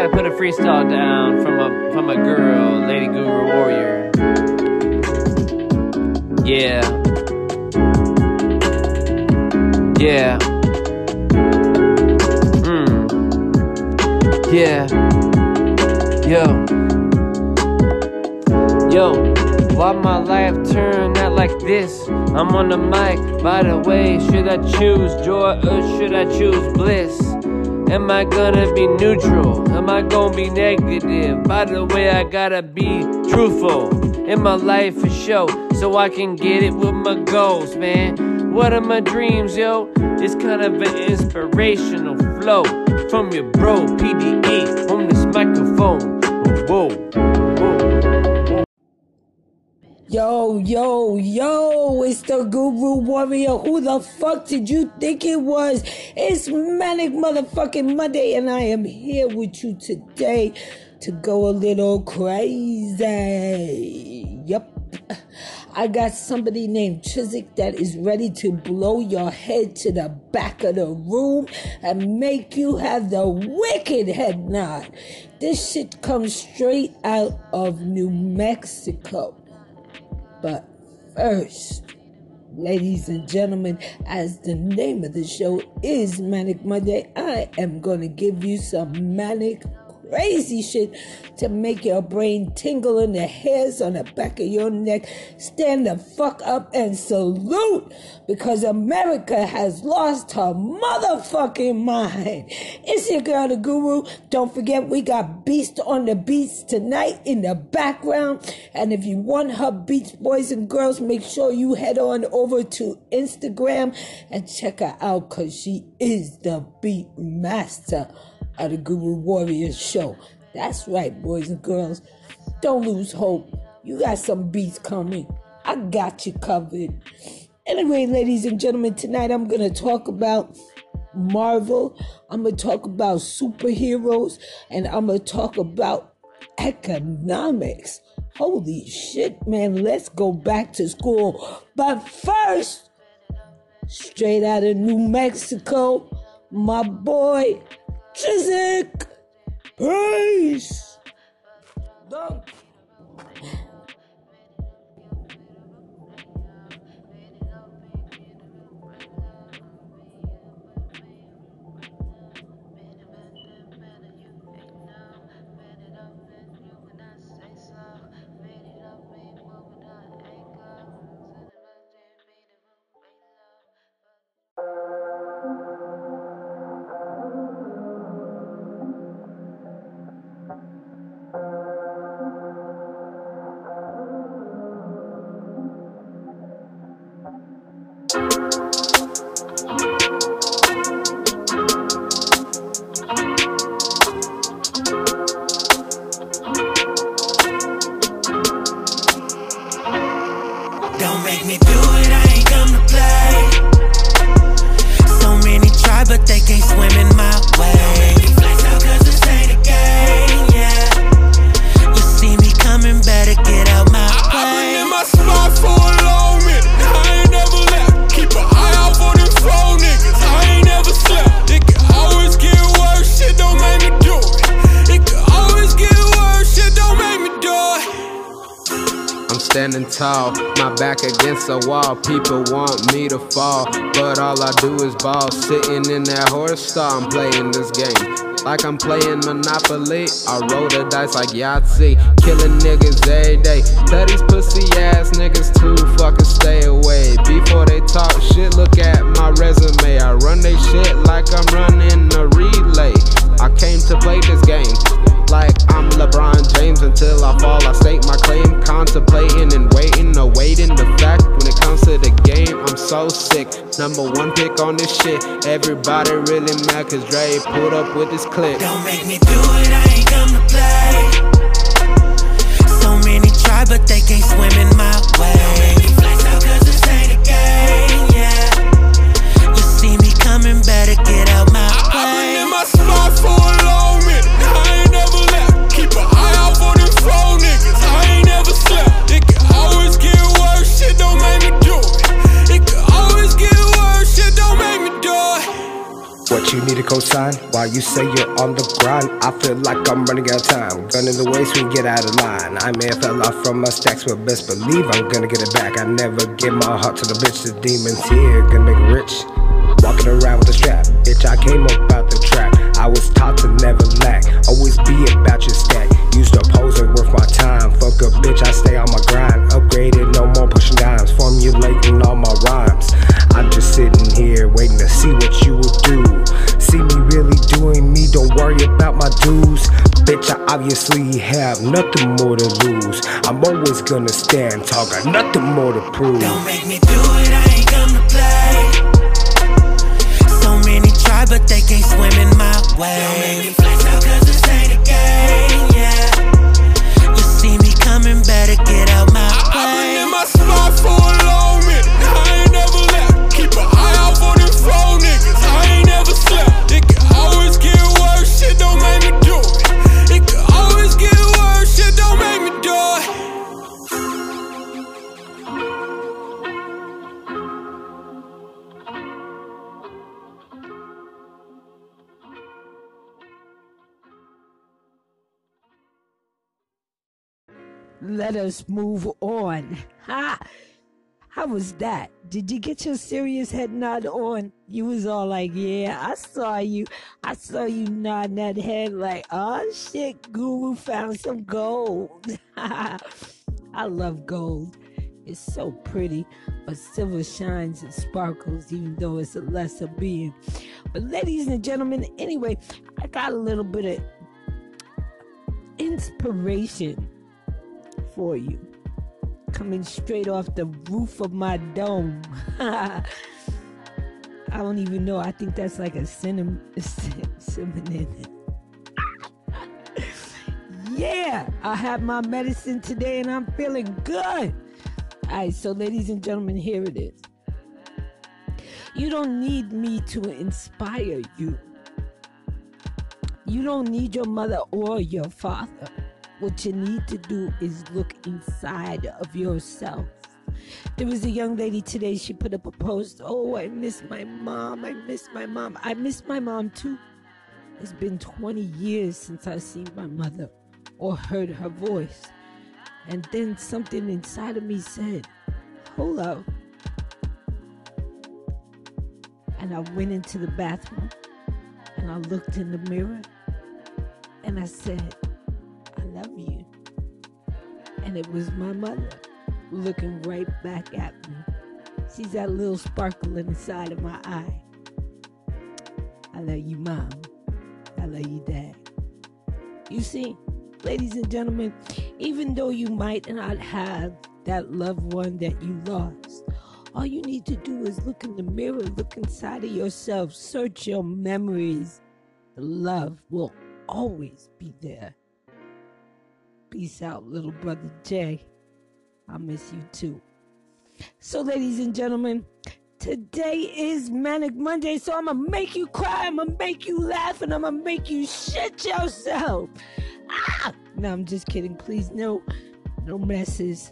gotta put a freestyle down from a girl, Lady Guru Warrior. Yeah. Yeah. Yeah. Yo, why my life turned out like this? I'm on the mic, by the way, should I choose joy or should I choose bliss? Am I gonna be neutral? Am I gonna be negative? By the way, I gotta be truthful in my life for sure, so I can get it with my goals, man. What are my dreams, yo? It's kind of an inspirational flow from your bro, PD8, on this microphone. Whoa, whoa. Yo, it's the Guru Warrior. Who the fuck did you think it was? It's Manic motherfucking Monday, and I am here with you today to go a little crazy. Yup. I got somebody named Chiswick that is ready to blow your head to the back of the room and make you have the wicked head nod. This shit comes straight out of New Mexico. But first, ladies and gentlemen, as the name of the show is Manic Monday, I am going to give you some manic crazy shit to make your brain tingle and the hairs on the back of your neck stand the fuck up and salute, because America has lost her motherfucking mind. It's your girl, the Guru. Don't forget, we got Beast on the Beats tonight in the background. And if you want her beats, boys and girls, make sure you head on over to Instagram and check her out, because she is the beat master of the Guru Warrior Show. That's right, boys and girls. Don't lose hope. You got some beats coming. I got you covered. Anyway, ladies and gentlemen, tonight I'm going to talk about Marvel. I'm going to talk about superheroes. And I'm going to talk about economics. Holy shit, man. Let's go back to school. But first, straight out of New Mexico, my boy Chiswick. Peace. Don't make me do it, I ain't come to play. So many try, but they can't swim in my way. Don't make me flex out, cause this ain't a game, yeah. You see me coming, better get out my way. I've been in my spot for a long minute, I ain't never left. Keep an eye out for them slow niggas, I ain't never slept. It can always get worse, shit don't make me do it. It can always get worse, shit don't make me do it. I'm standing tall, my back against the wall. People want me to fall, but all I do is ball. Sitting in that horse stall, I'm playing this game like I'm playing Monopoly. I roll the dice like Yahtzee, killing niggas every day. Tell these pussy ass niggas to fucking stay away. Before they talk shit, look at my resume. I run they shit like I'm running a relay. I came to play this game like I'm LeBron James. Until I fall, I state my claim. Contemplating and waiting, awaiting the fact. When it comes to the game, I'm so sick. #1 pick on this shit. Everybody really mad cause Dre pulled up with this clip. Don't make me do it, I ain't come to play. So many try, but they can't swim in my way. Don't make me flex out, cause this ain't a game, yeah. You see me coming, better get out my way. I've been in my spot for a long minute, I ain't never left. Keep an eye out for them slow niggas, I ain't never slept. It can always get worse, shit don't make me do it. It can always get worse, shit don't make me do it. What you need a cosign while you say you're on the grind. I feel like I'm running out of time. Gun in the way so we get out of line. I may have fell off from my stacks, but best believe I'm gonna get it back. I never give my heart to the bitch. The demons here gonna make it rich. Walking around with a strap, bitch, I came up out the trap. I was taught to never lack, always be about your stack. Used to pose ain't worth my time. Fuck a bitch, I stay on my grind. Upgraded, no more pushing dimes. Formulating all my rhymes. I'm just sitting here waiting to see what you will do. See me really doing me, don't worry about my dues. Bitch, I obviously have nothing more to lose. I'm always gonna stand tall, got nothing more to prove. Don't make me do it, I ain't come to play. So many try, but they can't swim in my way. Don't make me flex out, cause this ain't a game, yeah. You see me coming, better get out my way. I've been in my spot for a long minute, I ain't never left. Keep an eye out for them flow niggas, I ain't never slept. It can always get worse, shit don't make me do it. It can always get worse, shit don't make me do it. Let us move on. Ha! How was that? Did you get your serious head nod on? You was all like, yeah, I saw you. I saw you nodding that head like, oh shit, Guru found some gold. I love gold. It's so pretty, but silver shines and sparkles even though it's a lesser being. But ladies and gentlemen, anyway, I got a little bit of inspiration for you, coming straight off the roof of my dome. I don't even know. I think that's like a synonym. Yeah, I have my medicine today and I'm feeling good. All right, so ladies and gentlemen, here it is. You don't need me to inspire you. You don't need your mother or your father. What you need to do is look inside of yourself. There was a young lady today, she put up a post, oh, I miss my mom, I miss my mom. I miss my mom too. It's been 20 years since I've seen my mother or heard her voice. And then something inside of me said, hold up. And I went into the bathroom and I looked in the mirror and I said, I love you. And it was my mother looking right back at me. She's that little sparkle in the side of my eye. I love you, Mom. I love you, Dad. You see, ladies and gentlemen, even though you might not have that loved one that you lost, all you need to do is look in the mirror, look inside of yourself, search your memories. The love will always be there. Peace out, little brother Jay. I miss you too. So, ladies and gentlemen, today is Manic Monday, so I'm going to make you cry, I'm going to make you laugh, and I'm going to make you shit yourself. No, I'm just kidding. Please, no messes.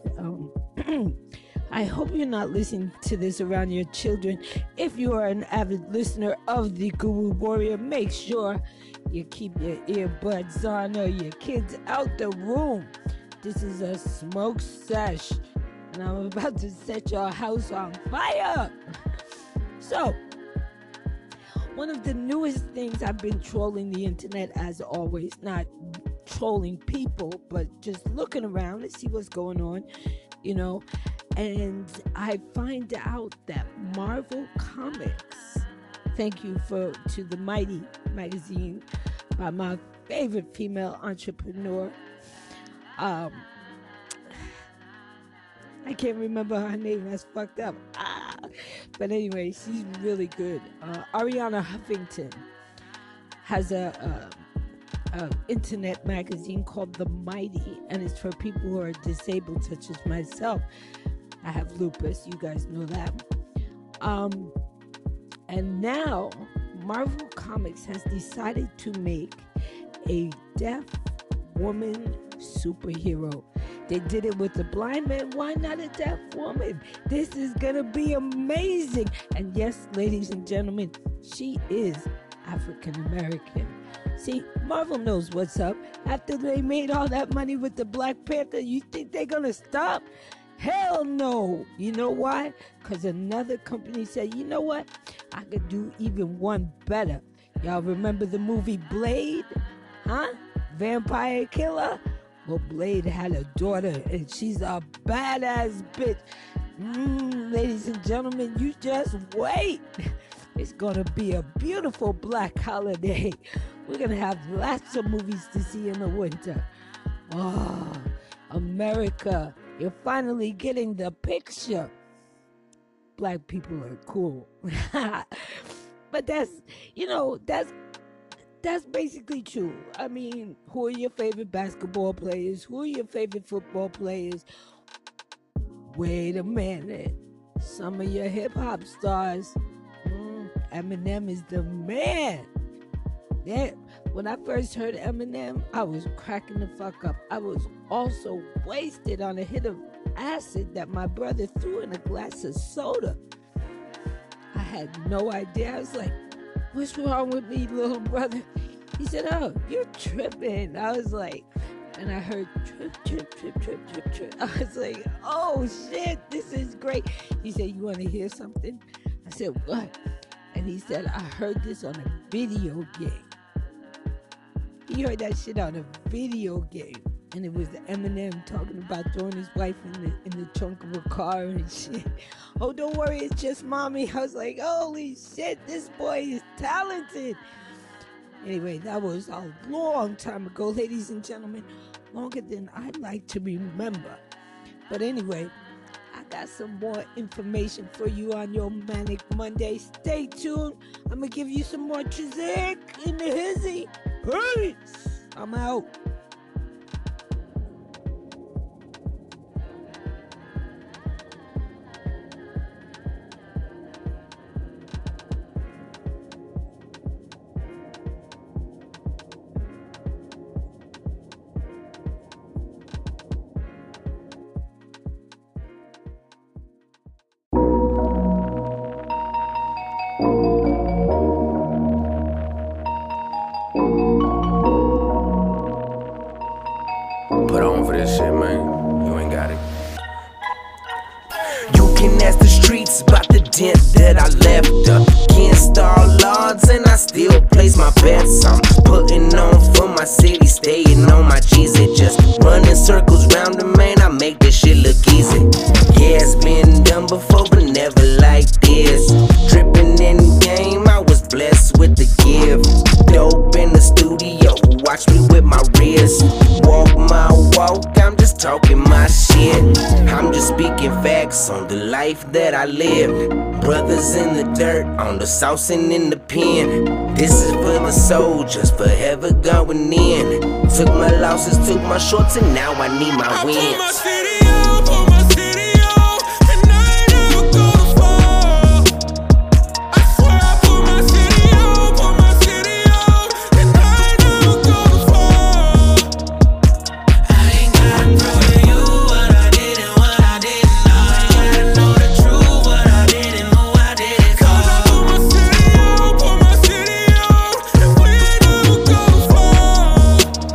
I hope you're not listening to this around your children. If you are an avid listener of the Guru Warrior, make sure you keep your earbuds on or your kids out the room. This is a smoke sesh, and I'm about to set your house on fire. So, one of the newest things, I've been trolling the internet as always, not trolling people, but just looking around to see what's going on, you know. And I find out that Marvel Comics, thank you to the Mighty magazine by my favorite female entrepreneur. I can't remember her name. That's fucked up. But anyway, she's really good. Ariana Huffington has a internet magazine called The Mighty, and it's for people who are disabled, such as myself. I have lupus, you guys know that. And now Marvel Comics has decided to make a deaf woman superhero. They did it with the blind man. Why not a deaf woman? This is gonna be amazing. And yes, ladies and gentlemen, she is African American. See, Marvel knows what's up. After they made all that money with the Black Panther, you think they're gonna stop? Hell no. You know why? Because another company said, you know what? I could do even one better. Y'all remember the movie Blade? Huh? Vampire killer? Well, Blade had a daughter, and she's a badass bitch. Ladies and gentlemen, you just wait. It's gonna be a beautiful black holiday. We're gonna have lots of movies to see in the winter. Oh, America, you're finally getting the picture. Black people are cool. But that's basically true. I mean, who are your favorite basketball players? Who are your favorite football players? Wait a minute. Some of your hip-hop stars. Eminem is the man. Yeah, when I first heard Eminem, I was cracking the fuck up. I was also wasted on a hit of acid that my brother threw in a glass of soda. I had no idea. I was like, what's wrong with me, little brother? He said, oh, you're tripping. I was like, and I heard trip, trip, trip, trip, trip, trip. I was like, oh shit, this is great. He said, you want to hear something? I said, what? And he said, I heard this on a video game. He heard that shit on a video game. And it was Eminem talking about throwing his wife in the trunk of a car and shit. Oh, don't worry, it's just mommy. I was like, holy shit, this boy is talented. Anyway, that was a long time ago, ladies and gentlemen. Longer than I'd like to remember. But anyway, I got some more information for you on your Manic Monday. Stay tuned. I'm going to give you some more Chizik in the hizzy. Peace. I'm out. Put on for this shit, man. You ain't got it. You can ask the streets about the dent that I left against all odds, and I still place my bets. I'm putting on for my city, staying on my G's. It just running circles round the main. I make this shit look easy. Yeah, it's been done before, but never like this. Dripping in the game, I was blessed with the gift. Dope in the studio, watch me with my wrist. Walk my walk, I'm just talking my shit. I'm just speaking facts on the life that I live. Brothers in the dirt, on the sauce and in the pen. This is for the soldiers, forever going in. Took my losses, took my shorts, and now I need my wins. Put my city on, put my city on, and I ain't never gonna fall. I swear I put my city on, put my city on, and I ain't never gonna fall. I ain't gotta prove to you what I did and what I didn't know. I gotta know the truth, what I did and who I did it for. 'Cause I put my city on, and we ain't never gonna fall.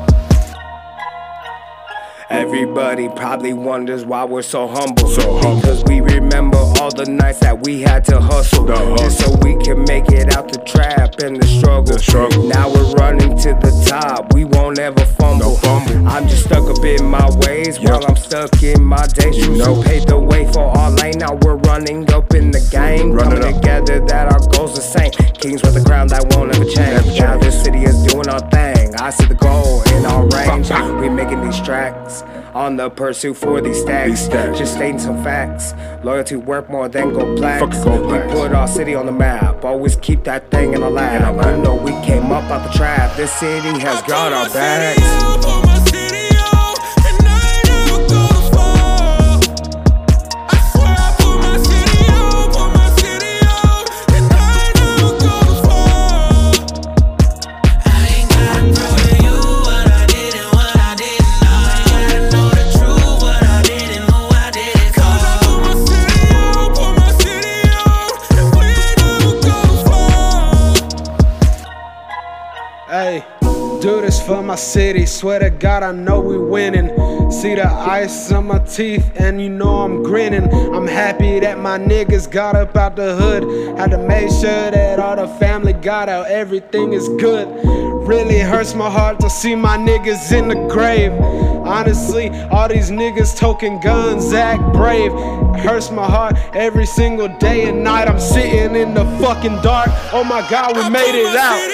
Everybody probably wonders why we're so humble. Because we remember all the nights that we had to hustle just so we can make it out the trap and the struggle. Now we're running to the top, we won't ever fumble. I'm just stuck up in my ways while I'm stuck in my days. You paved the way for our lane, now we're running up in the game. Coming together that our goals the same. Kings with a crown that won't ever change. Now this city is doing our thing, I see the goal in our range. We making these tracks on the pursuit for these stacks. Just stating some facts. Loyalty worth more than gold plaques. We put our city on the map. Always keep that thing in our lap. You know we came up out the trap. This city has got our backs. Put my city on, and I ain't never gonna fall. I swear I put my city on, put my city on, and I ain't never gonna fall. I ain't gotta prove to you what I did and what I didn't know. I gotta know the truth, what I did and who I did it for. 'Cause I put my city on, and we ain't never gonna fall. for my city. Swear to God, I know we winning. See the ice on my teeth, and you know I'm grinning. I'm happy that my niggas got up out the hood. Had to make sure that all the family got out, everything is good. Really hurts my heart to see my niggas in the grave. Honestly, all these niggas toting guns, act brave. Hurts my heart every single day and night. I'm sitting in the fucking dark. Oh my God, we made it out.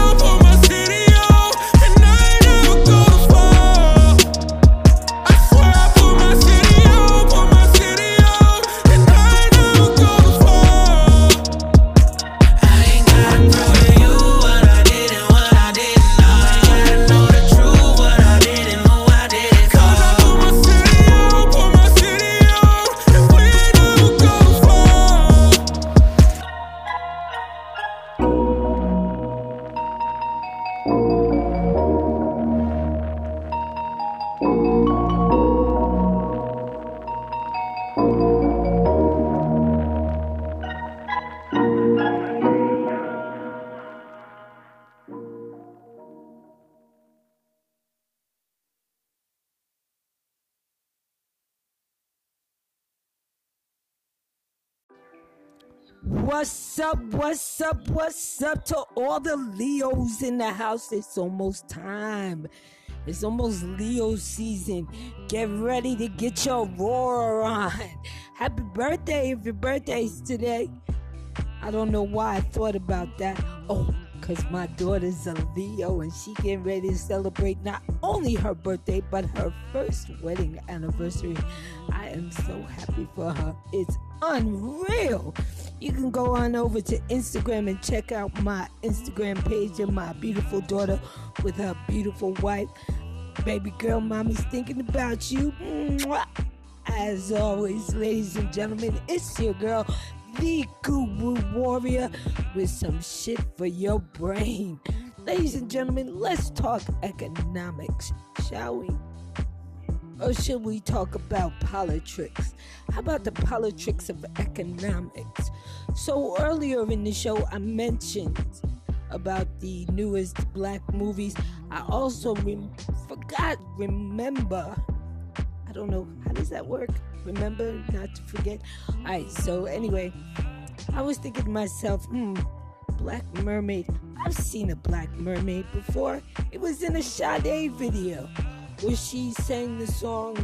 What's up, what's up, what's up to all the Leos in the house? It's almost time. It's almost Leo season. Get ready to get your roar on. Happy birthday if your birthday's today. I don't know why I thought about that. Oh, because my daughter's a Leo and she getting ready to celebrate not only her birthday, but her first wedding anniversary. I am so happy for her. It's unreal. You can go on over to Instagram and check out my Instagram page of my beautiful daughter with her beautiful wife. Baby girl, mommy's thinking about you. Mwah. As always, ladies and gentlemen, it's your girl, the Guru Warrior, with some shit for your brain. Ladies and gentlemen, let's talk economics, shall we? Or should we talk about politics? How about the politics of economics? So earlier in the show, I mentioned about the newest black movies. I also remember. I don't know, how does that work? Remember not to forget. Alright, so anyway, I was thinking to myself, Black Mermaid. I've seen a Black Mermaid before. It was in a Sade video where she sang the song,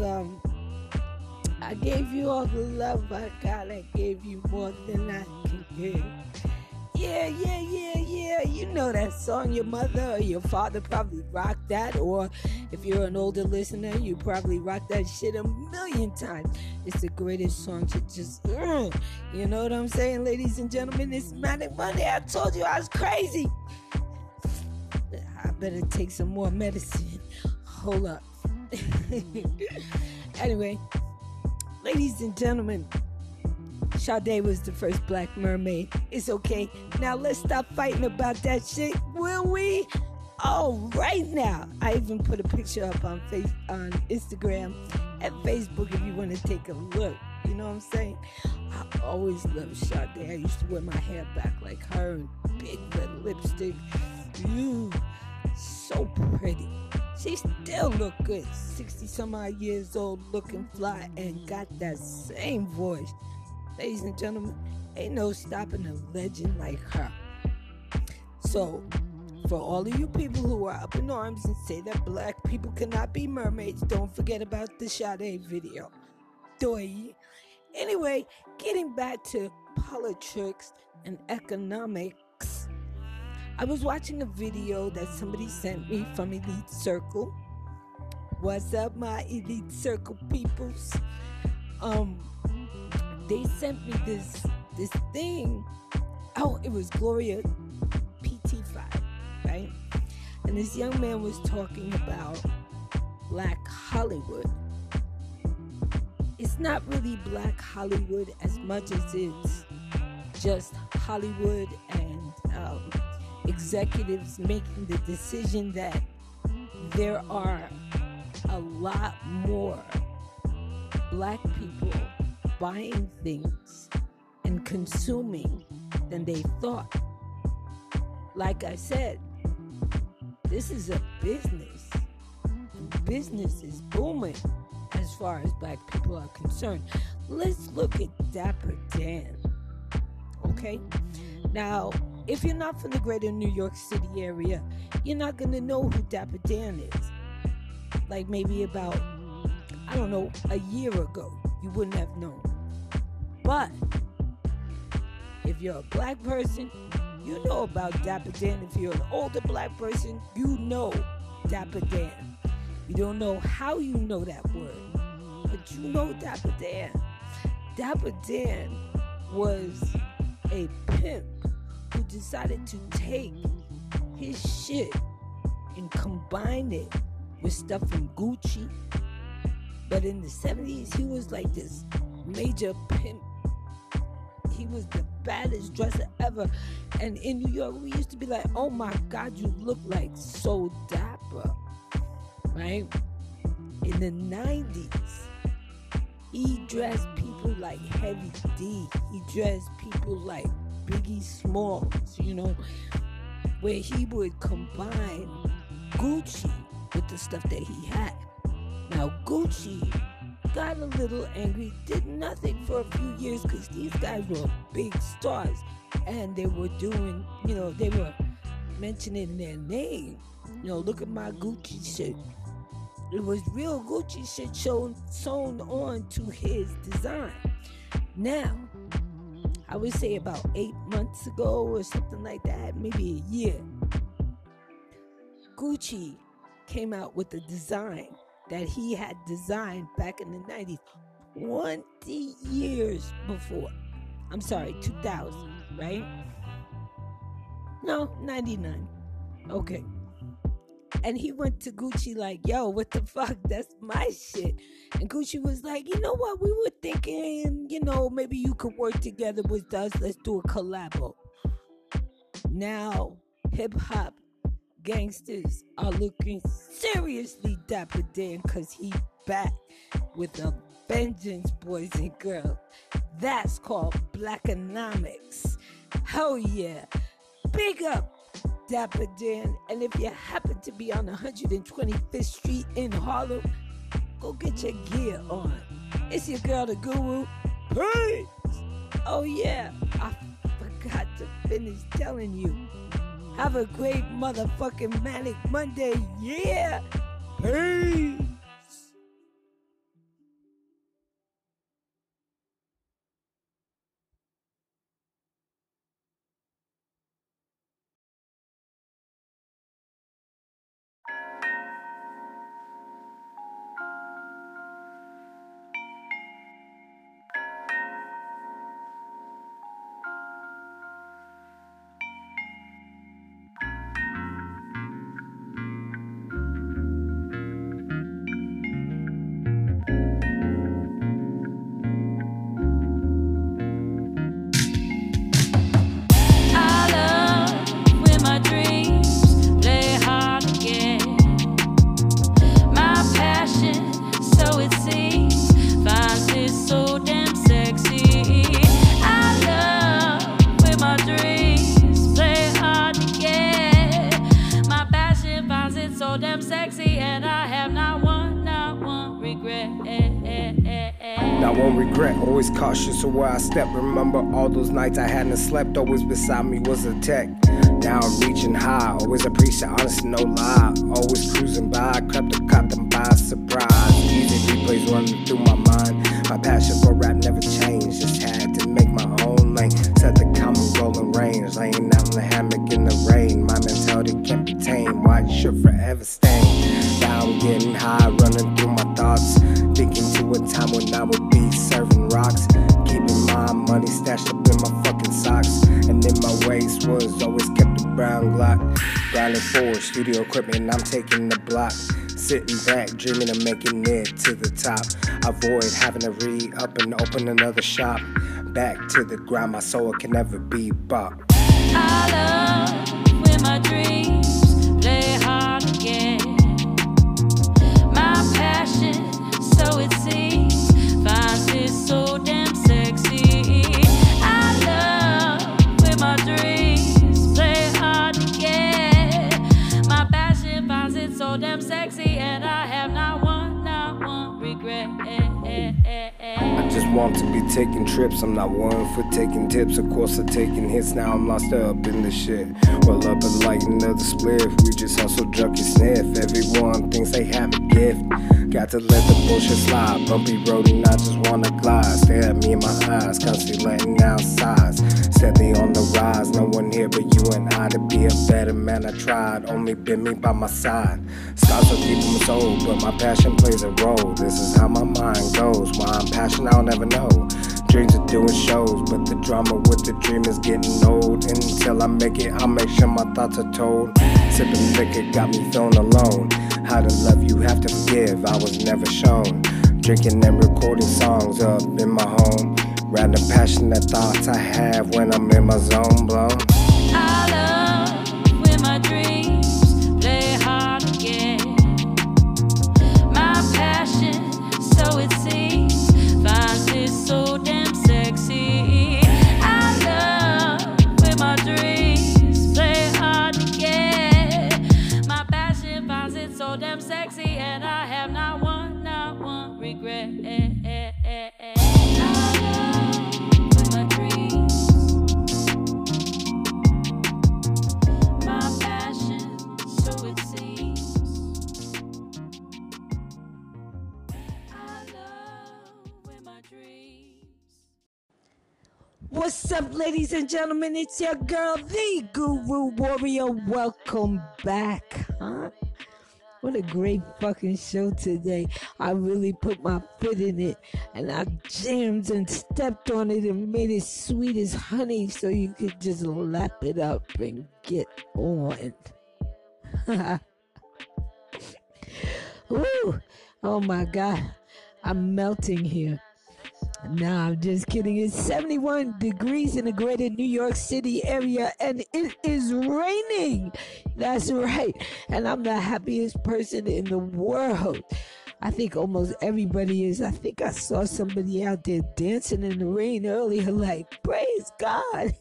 I gave you all the love I got, I gave you more than I can give. Yeah. You know that song. Your mother or your father probably rocked that, or if you're an older listener, you probably rocked that shit a million times. It's the greatest song to just, you know what I'm saying, ladies and gentlemen? It's Manic Monday. I told you I was crazy. I better take some more medicine. Hold up. Anyway, ladies and gentlemen, Sade was the first Black Mermaid. It's okay. Now let's stop fighting about that shit, will we? Oh, right now. I even put a picture up on Instagram and Facebook if you want to take a look. You know what I'm saying? I always loved Sade. I used to wear my hair back like her and big red lipstick. So pretty. She still look good. 60 some odd years old, looking fly, and got that same voice. Ladies and gentlemen, ain't no stopping a legend like her. So, for all of you people who are up in arms and say that black people cannot be mermaids, don't forget about the Sade video. Anyway, getting back to politics and economics, I was watching a video that somebody sent me from Elite Circle. What's up, my Elite Circle peoples? They sent me this thing. Oh, it was Gloria PT5, right? And this young man was talking about Black Hollywood. It's not really Black Hollywood as much as it's just Hollywood and executives making the decision that there are a lot more Black people buying things and consuming than they thought. Like I said, This is a business. Business is booming as far as black people are concerned. Let's look at Dapper Dan. Okay? Now, if you're not from the greater New York City area, you're not going to know who Dapper Dan is. Like maybe about, I don't know, a year ago, you wouldn't have known. But if you're a black person, you know about Dapper Dan. If you're an older black person, you know Dapper Dan. You don't know how you know that word, but you know Dapper Dan. Dapper Dan was a pimp who decided to take his shit and combine it with stuff from Gucci. But in the 70s, he was like this major pimp. He was the baddest dresser ever. And in New York, we used to be like, oh my God, you look like so dapper. Right? In the 90s, he dressed people like Heavy D. He dressed people like Biggie Smalls, you know, where he would combine Gucci with the stuff that he had. Now, Gucci got a little angry, did nothing for a few years because these guys were big stars and they were doing, you know, they were mentioning their name. You know, look at my Gucci shit. It was real Gucci shit sewn on to his design. Now, I would say about 8 months ago or something like that, maybe a year, Gucci came out with a design that he had designed back in the 90s, 20 years before. I'm sorry, 2000, right? No, 99. Okay. And he went to Gucci like, yo, what the fuck? That's my shit. And Gucci was like, you know what? We were thinking, you know, maybe you could work together with us. Let's do a collabo. Now, hip-hop gangsters are looking seriously Dapper Dan because he back with a vengeance, boys and girls. That's called Blackonomics. Hell yeah. Big up Dapper Dan. And if you happen to be on 125th Street in Harlem, go get your gear on. It's your girl, the Guru. Peace. Oh yeah, I forgot to finish telling you. Have a great motherfucking Manic Monday. Yeah. Peace. Always cautious of where I step. Remember all those nights I hadn't slept. Always beside me was a tech. Now I'm reaching high. Always appreciate honesty, no lie. Always cruising by. Crept up, caught them by surprise. Easy replays running through my mind. My passion for rap never changed. Just had to make my own lane. Set the common rolling range. Laying out in the hammock in the rain. My mentality can't be tamed. White shirt forever stained. Now I'm getting high, running through my thoughts. Thinking to a time when I would be serving rocks. Keeping my money stashed up in my fucking socks. And in my waist was always kept a brown Glock. Grinding forward, studio equipment, I'm taking the block. Sitting back, dreaming of making it to the top. Avoid having to re-up and open another shop. Back to the grind, my soul can never be bought. I love when my dreams play hard again. My passion, so it seems, finds it so damn sexy. I love when my dreams play hard again. My passion want to be taking trips. I'm not one for taking tips, of course I'm taking hits. Now I'm lost up in the shit. Well up and like another spliff. We just hustle, junkie, sniff. Everyone thinks they have a gift. Got to let the bullshit slide. Bumpy road and I just wanna glide. Stare at me in my eyes, constantly letting out sighs. Steadily on the rise, no one here but you and I. To be a better man I tried, only been me by my side. Scars are deep in my soul, but my passion plays a role. This is how my mind goes. Why I'm passionate, I'll never know. Dreams of doing shows, but the drama with the dream is getting old. Until I make it, I'll make sure my thoughts are told. Sipping liquor got me feeling alone. How to love you have to forgive, I was never shown. Drinking and recording songs up in my home. Random passionate thoughts I have when I'm in my zone blown. I love when my dreams play hard again. My passion, so it seems, finds it so damn sexy. I love when my dreams play hard again. My passion finds it so damn sexy, and I have not one regret. What's up, ladies and gentlemen? It's your girl, the Guru Warrior. Welcome back, huh? What a great fucking show today. I really put my foot in it, and I jammed and stepped on it and made it sweet as honey so you could just lap it up and get on. Woo! Oh my God, I'm melting here. Nah, I'm just kidding. It's 71 degrees in the greater New York City area, and it is raining. That's right. And I'm the happiest person in the world. I think almost everybody is. I think I saw somebody out there dancing in the rain earlier, like, praise God.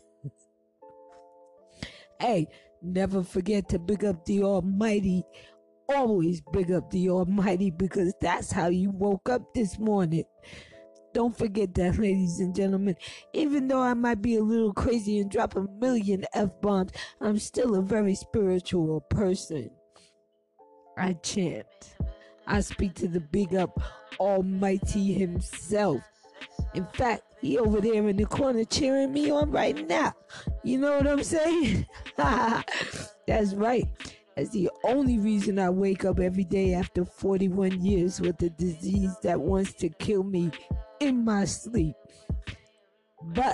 Hey, never forget to big up the Almighty. Always big up the Almighty, because that's how you woke up this morning. Don't forget that, ladies and gentlemen. Even though I might be a little crazy and drop a million F-bombs, I'm still a very spiritual person. I chant. I speak to the big up Almighty himself. In fact, he over there in the corner cheering me on right now. You know what I'm saying? That's right. That's the only reason I wake up every day after 41 years with a disease that wants to kill me in my sleep. But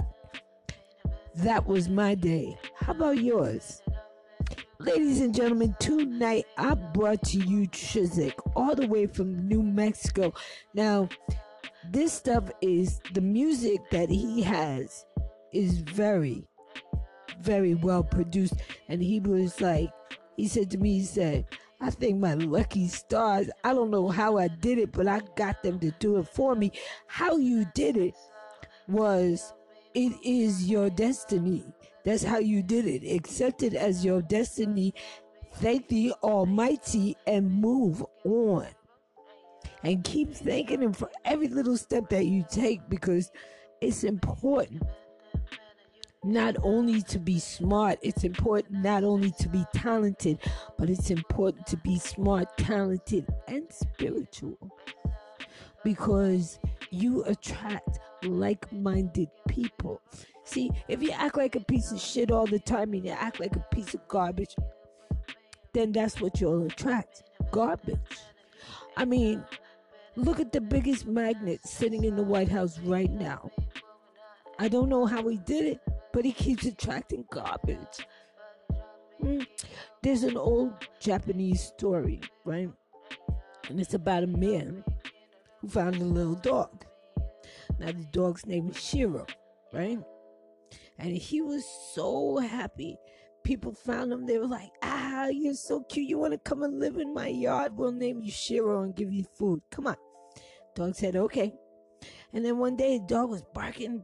that was my day. How about yours? Ladies and gentlemen, tonight I brought to you Chizik all the way from New Mexico. Now, this stuff is, the music that he has is very, very well produced. And he was like, he said to me, he said, I think my lucky stars, I don't know how I did it, but I got them to do it for me. How you did it was, it is your destiny. That's how you did it. Accept it as your destiny. Thank the Almighty and move on. And keep thanking him for every little step that you take, because it's important. Not only to be smart, it's important not only to be talented, but it's important to be smart, talented, and spiritual. Because you attract like-minded people. See, if you act like a piece of shit all the time and you act like a piece of garbage, then that's what you'll attract. Garbage. I mean, look at the biggest magnet sitting in the White House right now. I don't know how he did it, but he keeps attracting garbage. There's an old Japanese story, right? And it's about a man who found a little dog. Now the dog's name is Shiro, right? And he was so happy. People found him. They were like, you're so cute. You want to come and live in my yard? We'll name you Shiro and give you food. Come on. Dog said, okay. And then one day, the dog was barking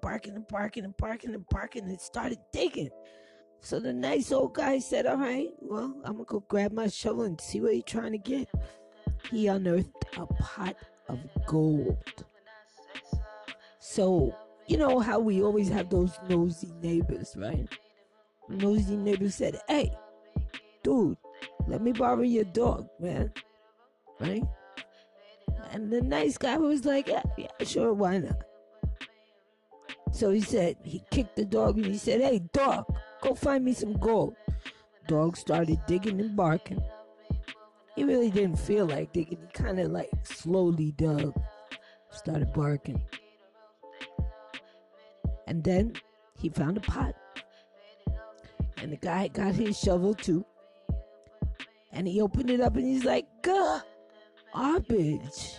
and started digging. So the nice old guy said, all right, well, I'm going to go grab my shovel and see what he's trying to get. He unearthed a pot of gold. So, you know how we always have those nosy neighbors, right? The nosy neighbor said, hey, dude, let me borrow your dog, man. Right? And the nice guy was like, yeah, sure, why not? So he kicked the dog and he said, hey, dog, go find me some gold. Dog started digging and barking. He really didn't feel like digging. He kind of like slowly dug, started barking. And then he found a pot. And the guy got his shovel too. And he opened it up and he's like, garbage.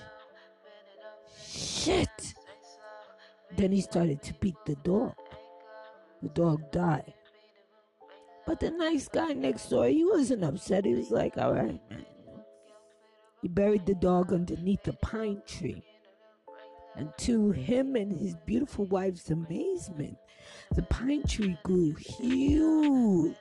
Shit. Then he started to beat the dog. The dog died. But the nice guy next door, he wasn't upset. He was like, all right, man. He buried the dog underneath a pine tree. And to him and his beautiful wife's amazement, the pine tree grew huge.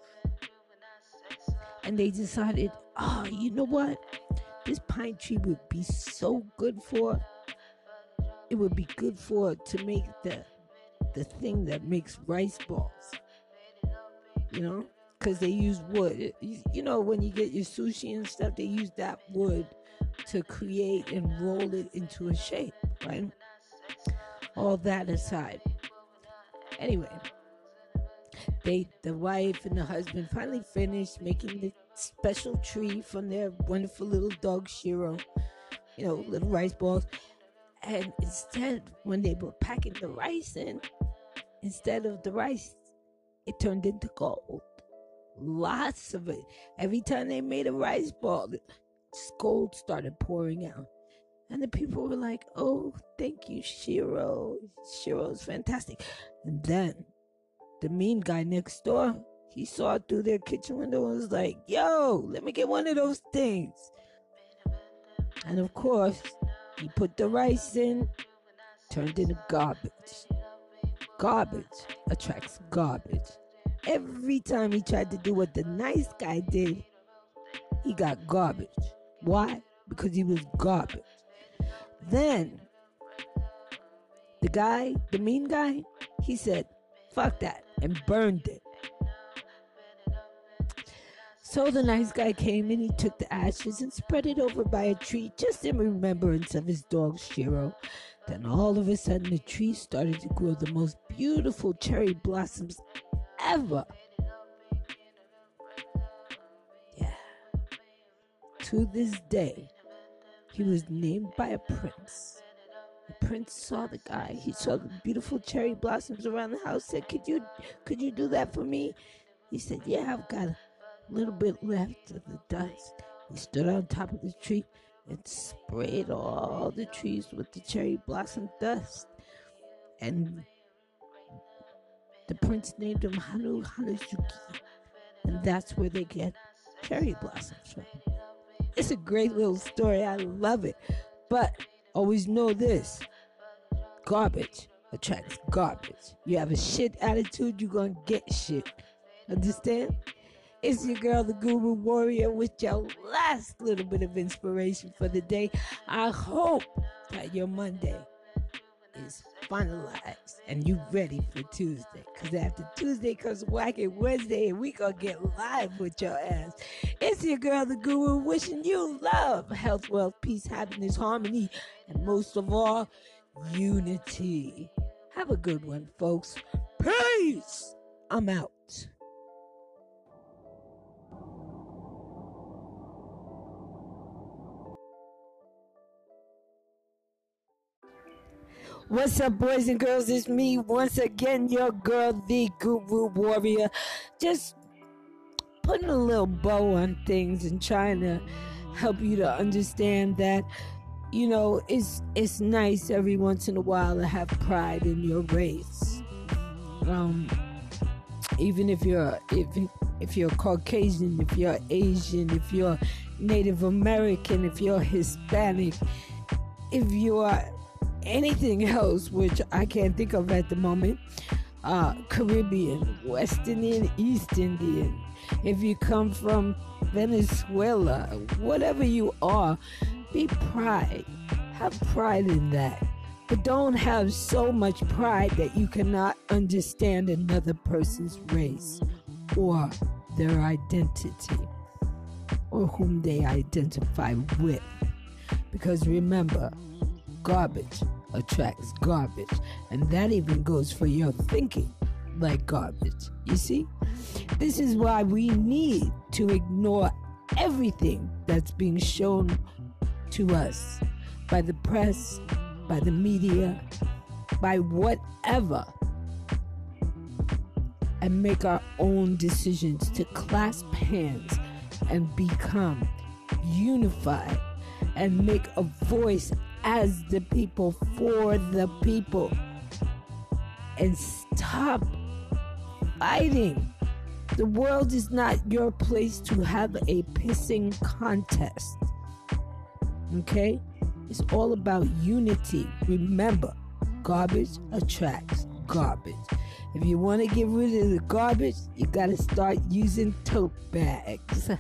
And they decided, oh, you know what? This pine tree would be so good for, it would be good for to make the thing that makes rice balls. You know? Because they use wood. You know, when you get your sushi and stuff, they use that wood to create and roll it into a shape, right? All that aside. Anyway, the wife and the husband finally finished making the special tree from their wonderful little dog Shiro. You know, little rice balls. And instead, when they were packing the rice in, instead of the rice, it turned into gold. Lots of it. Every time they made a rice ball, gold started pouring out. And the people were like, oh, thank you, Shiro. Shiro's fantastic. And then the mean guy next door, he saw it through their kitchen window and was like, yo, let me get one of those things. And of course, he put the rice in, turned into garbage. Garbage attracts garbage. Every time he tried to do what the nice guy did, he got garbage. Why? Because he was garbage. Then, the mean guy, he said, fuck that, and burned it. So the nice guy came and he took the ashes and spread it over by a tree just in remembrance of his dog Shiro. Then all of a sudden the tree started to grow the most beautiful cherry blossoms ever. Yeah. To this day, he was named by a prince. The prince saw the guy. He saw the beautiful cherry blossoms around the house. Said, could you do that for me? He said, yeah, I've got a little bit left of the dust. He stood on top of the tree and sprayed all the trees with the cherry blossom dust. And the prince named him Hanuzuki. And that's where they get cherry blossoms from. It's a great little story. I love it. But always know this. Garbage attracts garbage. You have a shit attitude, you're going to get shit. Understand? It's your girl, the Guru Warrior, with your last little bit of inspiration for the day. I hope that your Monday is finalized and you ready for Tuesday. Because after Tuesday comes Wacky Wednesday and we gonna get live with your ass. It's your girl, the Guru, wishing you love, health, wealth, peace, happiness, harmony, and most of all, unity. Have a good one, folks. Peace! I'm out. What's up, boys and girls? It's me once again, your girl, the Guru Warrior. Just putting a little bow on things and trying to help you to understand that, you know, it's nice every once in a while to have pride in your race. Even if you're Caucasian, if you're Asian, if you're Native American, if you're Hispanic, if you are anything else, which I can't think of at the moment, Caribbean, West Indian, East Indian, if you come from Venezuela, whatever you are, be pride. Have pride in that. But don't have so much pride that you cannot understand another person's race or their identity or whom they identify with. Because remember, garbage attracts garbage, and that even goes for your thinking like garbage. You see? This is why we need to ignore everything that's being shown to us by the press, by the media, by whatever, and make our own decisions to clasp hands and become unified and make a voice as the people for the people, and stop fighting. The world is not your place to have a pissing contest. Okay? It's all about unity. Remember, garbage attracts garbage. If you want to get rid of the garbage, you got to start using tote bags.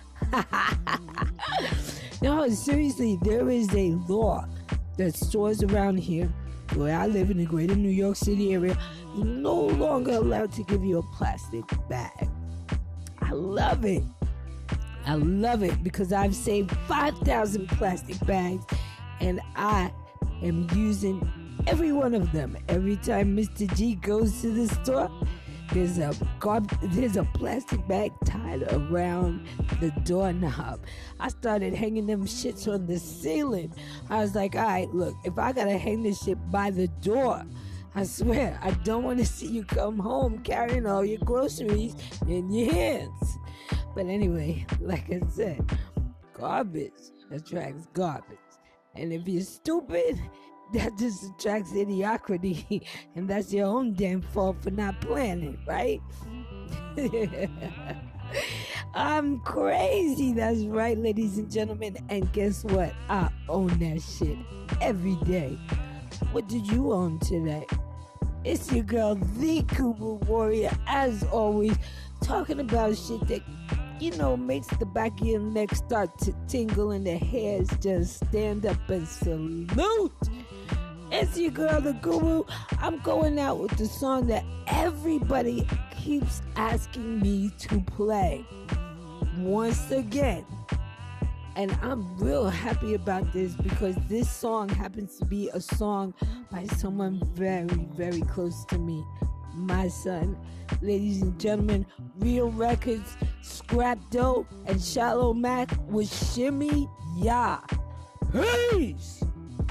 No, seriously, there is a law that stores around here where I live in the greater New York City area is no longer allowed to give you a plastic bag. I love it. I love it because I've saved 5,000 plastic bags and I am using every one of them. Every time Mr. G goes to the store, there's a plastic bag tied around the doorknob. I started hanging them shits on the ceiling. I was like, all right, look, if I gotta hang this shit by the door, I swear, I don't want to see you come home carrying all your groceries in your hands. But anyway, like I said, garbage attracts garbage. And if you're stupid, that just attracts idiocracy, and that's your own damn fault for not planning, right? I'm crazy, that's right, ladies and gentlemen, and guess what? I own that shit every day. What did you own today? It's your girl, the Kubu Warrior, as always, talking about shit that, you know, makes the back of your neck start to tingle and the hairs just stand up and salute. It's your girl, the Guru. I'm going out with the song that everybody keeps asking me to play once again. And I'm real happy about this because this song happens to be a song by someone very, very close to me, my son. Ladies and gentlemen, Real Records, Scrap Dope, and Shallow Mac with Shimmy Ya. Peace!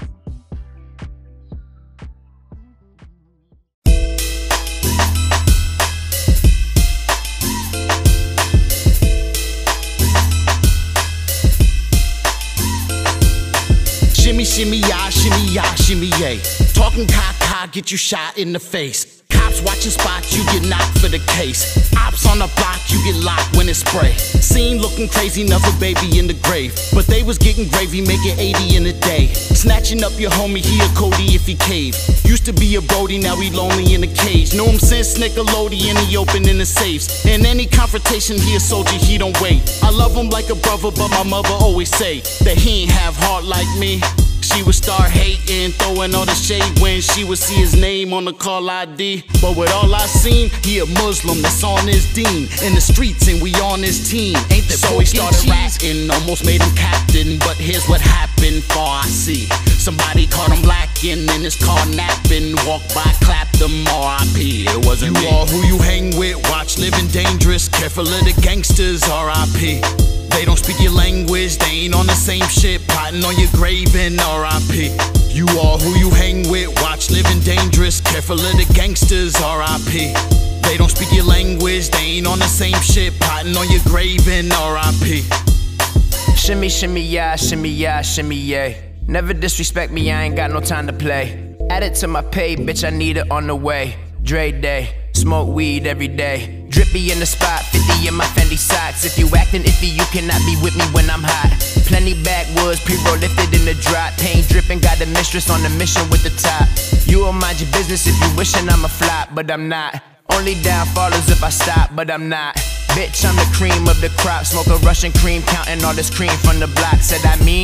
Shimmy, shimmy, ya, shimmy, yay. Talking caca, get you shot in the face. Cops watching spots, you get knocked for the case. Ops on the block, you get locked when it's spray. Scene looking crazy, another baby in the grave. But they was getting gravy, making 80 in a day. Snatching up your homie, he a Cody if he cave. Used to be a Brody, now he lonely in a cage. Knew him since Nickelodeon, he opening the safes. In any confrontation, he a soldier, he don't wait. I love him like a brother, but my mother always say that he ain't have heart like me. She would start hating, throwing all the shade when she would see his name on the call ID. But with all I seen, he a Muslim that's on his deen. In the streets and we on his team. Ain't that so he started rapping, almost made him captain. But here's what happened, far I see. Somebody caught him lacking in his car napping. Walked by, clapped them, R.I.P. It wasn't you me. All who you hang with, watch living dangerous. Careful of the gangsters, R.I.P. They don't speak your language, they ain't on the same shit. Plotting on your grave and R.I.P. You all who you hang with, watch living dangerous. Careful of the gangsters, R.I.P. They don't speak your language, they ain't on the same shit. Plotting on your grave and R.I.P. Shimmy, shimmy, ya, shimmy, yay. Never disrespect me, I ain't got no time to play. Add it to my pay, bitch, I need it on the way. Dre Day, smoke weed every day. Drippy in the spot, 50 in my Fendi socks. If you actin' iffy, you cannot be with me when I'm hot. Plenty backwoods, pre-roll lifted in the drop. Paint dripping, got a mistress on the mission with the top. You'll mind your business if you wishin' I'm a flop, but I'm not. Only downfall is if I stop, but I'm not. Bitch, I'm the cream of the crop. Smoke a Russian cream, counting all this cream from the block. Said I mean,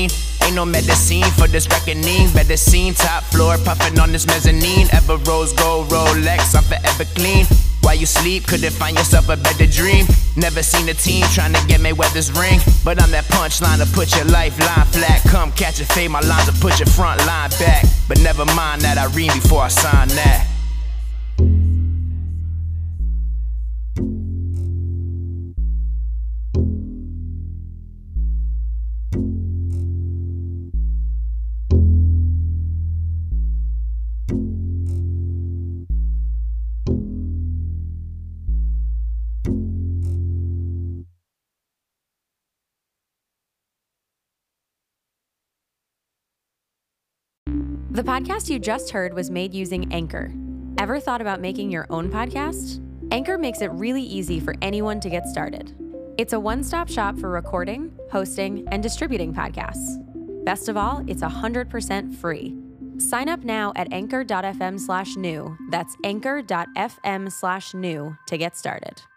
Ain't no medicine for this reckoning. Better seen top floor, puffin' on this mezzanine. Ever rose gold Rolex, I'm forever clean. While you sleep, couldn't find yourself a better dream. Never seen a team trying to get Mayweather's ring. But I'm that punchline to put your lifeline flat. Come catch and fade my lines to put your front line back. But never mind that, I read before I sign that. The podcast you just heard was made using Anchor. Ever thought about making your own podcast? Anchor makes it really easy for anyone to get started. It's a one-stop shop for recording, hosting, and distributing podcasts. Best of all, it's 100% free. Sign up now at anchor.fm/new. That's anchor.fm/new to get started.